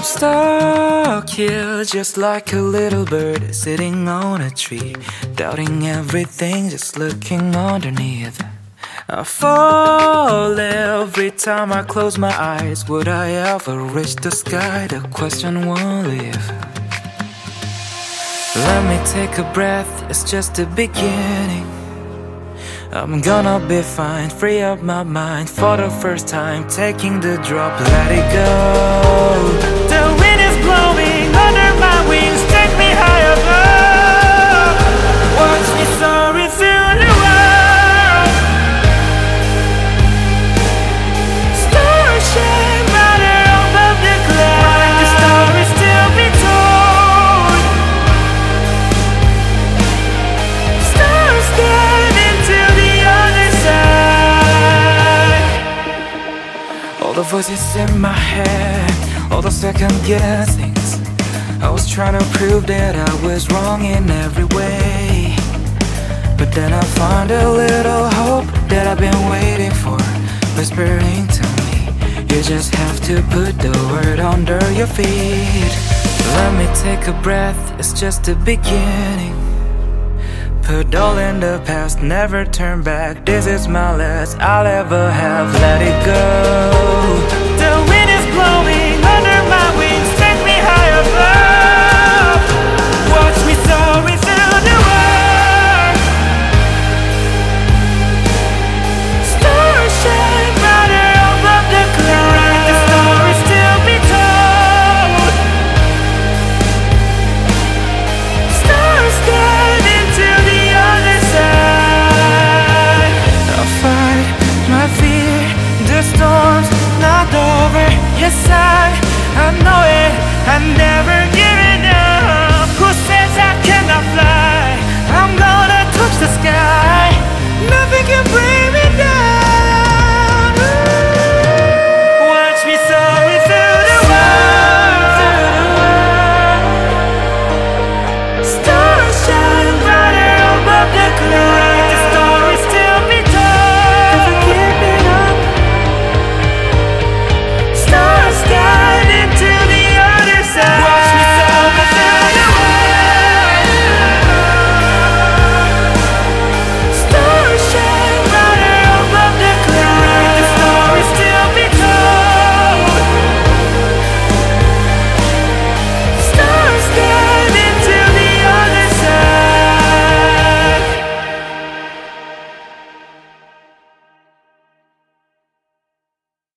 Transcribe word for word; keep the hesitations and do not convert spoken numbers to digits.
stuck here just like a little bird sitting on a tree, doubting everything, just looking underneath. I fall every time I close my eyes. Would I ever reach the sky? The question won't leave. Let me take a breath, it's just the beginning. I'm gonna be fine, free up my mind for the first time, taking the drop, let it go. The wind is blowing under my wings, take me high above. Watch me soaring through the world. Stars shine brighter above the clouds, like the story still be told. Stars get into the other side. All the voices in my head, all the second guessings, I was trying to prove that I was wrong in every way. But then I found a little hope that I've been waiting for, whispering to me, you just have to put the word under your feet. Let me take a breath, it's just the beginning. Put all in the past, never turn back. This is my last I'll ever have, let it go.